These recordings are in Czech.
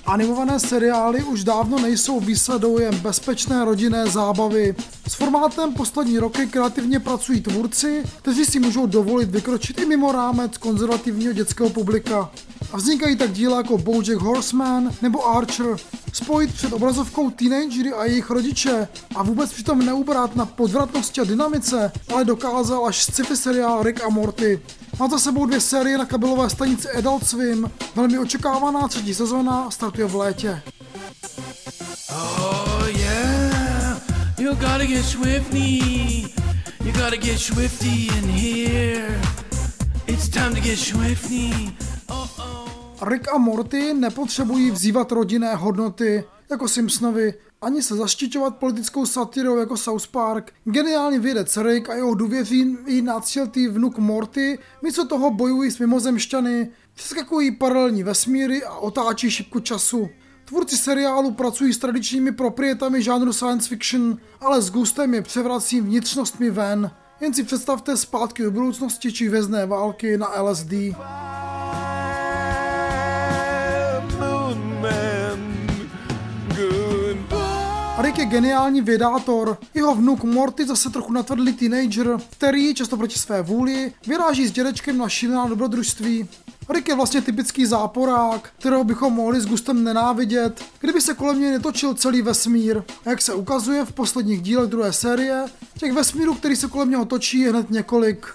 Animované seriály už dávno nejsou výsadou jen bezpečné rodinné zábavy. S formátem poslední roky kreativně pracují tvůrci, kteří si můžou dovolit vykročit i mimo rámec konzervativního dětského publika. A vznikají tak díla jako BoJack Horseman nebo Archer. Spojit před obrazovkou teenagery a jejich rodiče a vůbec přitom neubrat na podvratnosti a dynamice, ale dokázal až sci-fi seriál Rick a Morty. Má za sebou 2 série na kabelové stanici Adult Swim. Velmi očekávaná 3. sezóna startuje v létě. Oh yeah, you gotta get swifty. You gotta get swifty in here. It's time to get swifty. Rick a Morty nepotřebují vzývat rodinné hodnoty jako Simpsonovi, ani se zaštiťovat politickou satirou jako South Park. Geniální vědec Rick a jeho důvěřivý náciltý vnuk Morty místo toho bojují s mimozemšťany, přeskakují paralelní vesmíry a otáčí šipku času. Tvůrci seriálu pracují s tradičními proprietami žánru science fiction, ale s gustem je převrací vnitřnostmi ven. Jen si představte Zpátky do budoucnosti či Hvězdné války na LSD. Rick je geniální vědátor, jeho vnuk Morty zase trochu natvrdlý teenager, který, často proti své vůli, vyráží s dědečkem na šílená dobrodružství. Rick je vlastně typický záporák, kterého bychom mohli s gustem nenávidět, kdyby se kolem něj netočil celý vesmír. A jak se ukazuje v posledních dílech 2. série, těch vesmírů, který se kolem něho točí, je hned několik.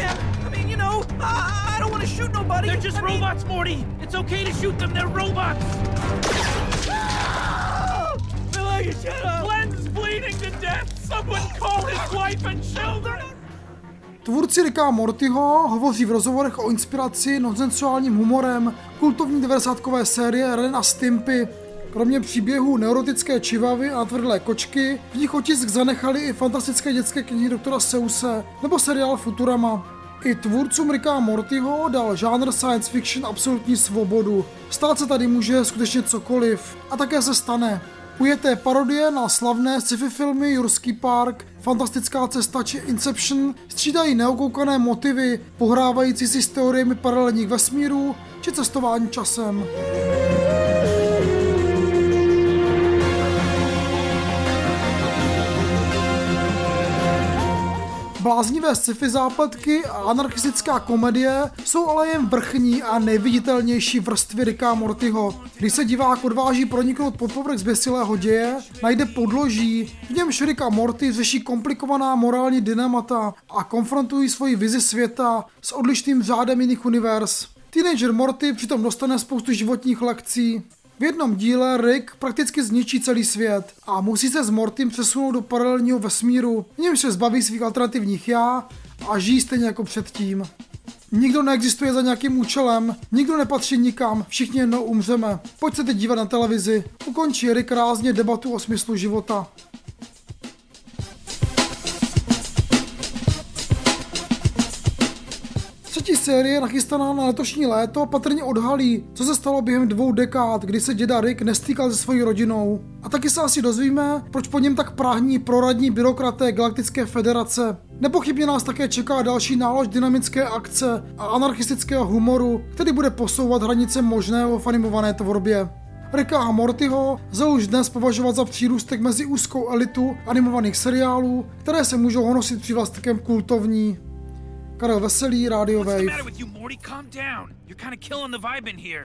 Tvůrci Ricka a Mortyho hovoří v rozhovorech o inspiraci nonsensuálním humorem kultovní 90kové série Ren a Stimpy. Kromě příběhů neurotické čivavy a tvrdlé kočky v nich otisk zanechali i fantastické dětské knihy doktora Seuse nebo seriál Futurama. I tvůrcům Ricka a Mortyho dal žánr science fiction absolutní svobodu. Stát se tady může skutečně cokoliv. A také se stane. Ujeté parodie na slavné sci-fi filmy Jurský park, Fantastická cesta či Inception střídají neokoukané motivy, pohrávající si s teoriemi paralelních vesmírů či cestování časem. Bláznivé sci-fi zápletky a anarchistická komedie jsou ale jen vrchní a nejviditelnější vrstvy Ricka a Mortyho. Když se divák odváží proniknout pod povrch zběsilého děje, najde podloží, v němž Rick a Morty řeší komplikovaná morální dilemata a konfrontují svoji vizi světa s odlišným řádem jiných univerz. Teenager Morty přitom dostane spoustu životních lekcí. V jednom díle Rick prakticky zničí celý svět a musí se s Mortym přesunout do paralelního vesmíru, v němž se zbaví svých alternativních já a žijí stejně jako předtím. Nikdo neexistuje za nějakým účelem, nikdo nepatří nikam, všichni jednou umřeme. Pojď se teď dívat na televizi, ukončí Rick rázně debatu o smyslu života. Třetí série, nachystaná na letošní léto, patrně odhalí, co se stalo během 2 dekád, kdy se děda Rick nestýkal se svojí rodinou. A taky se asi dozvíme, proč po něm tak práhní proradní byrokraté Galaktické federace. Nepochybně nás také čeká další nálož dynamické akce a anarchistického humoru, který bude posouvat hranice možného v animované tvorbě. Ricka a Mortyho lze už dnes považovat za přírůstek mezi úzkou elitu animovaných seriálů, které se můžou honosit přívlastkem kultovní. Karel Veselý, Radio Wave.